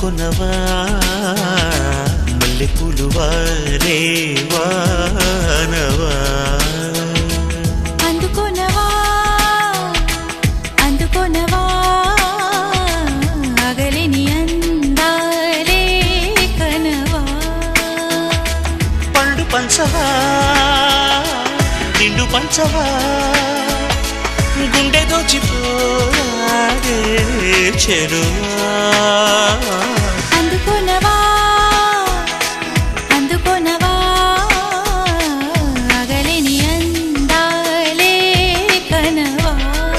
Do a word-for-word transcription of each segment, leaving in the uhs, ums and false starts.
అందుకొనవా మల్లెపూలు వారే వానవా అందుకొనవా అందుకొనవా అగలిని అందాలే కనవా పండు పంచవా నిండు పంచవా గుండె దోచిపోయాడే చెరువా అందుకొనవా అందుకొనవా అగలిని అందాలే కనవా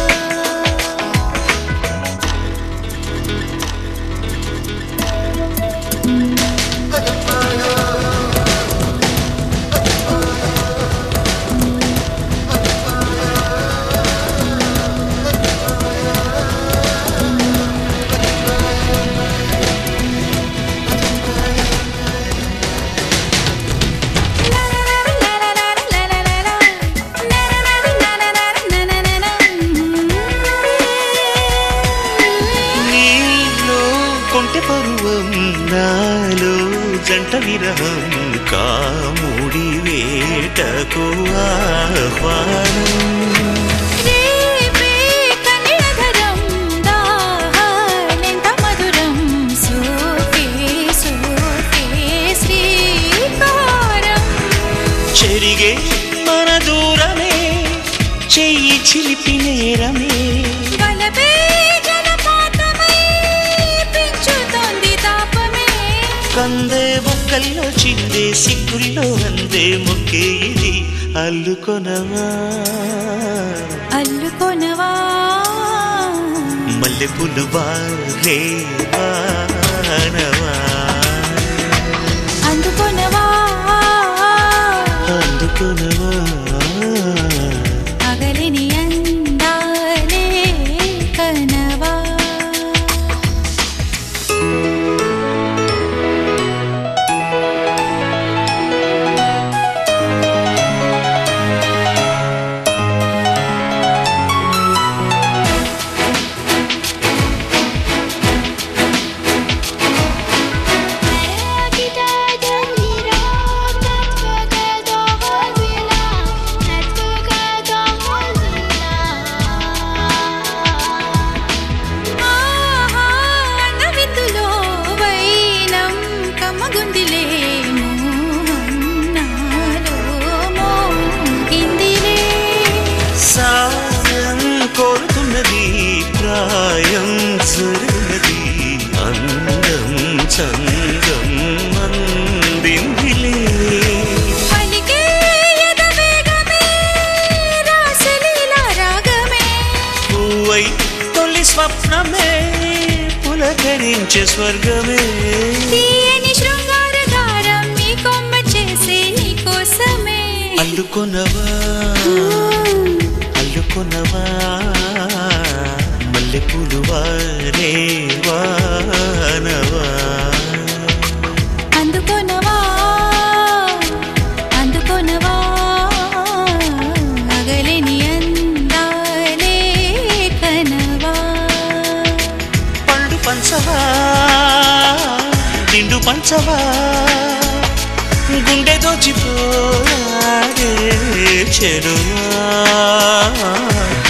పరువం నాలో జంట విరహం కాముడి వేటకు ఆహ్వానం చెరిగే మన దూరమే చెయ్యి చిలిపి నేరమే కందే బొక్కల్లో చిందే సిగ్గుల్లో అందే మొక్కే ఇది అల్లుకొనవా అల్లుకొనవా మల్లెపూలు వారే వానవా అందుకొనవా అందుకొనవా అగలిని అందాలే కనవా కోరుతున్నది ప్రాయం సరినది అందం చందం మందిందిలే పూవై తొలి స్వప్నమే పులకరించే స్వర్గమే శృంగారగారం మీ కొమ్మ చేసే నీ కోసమే అందుకొనవా అందుకొనవా మల్లెపూలు వారే వానవా అందుకొనవా అందుకొనవా అగలిని అందాలే కనవా పండు పంచవా నిండు పంచవా గుండె దోచిపోయాడే చెరువా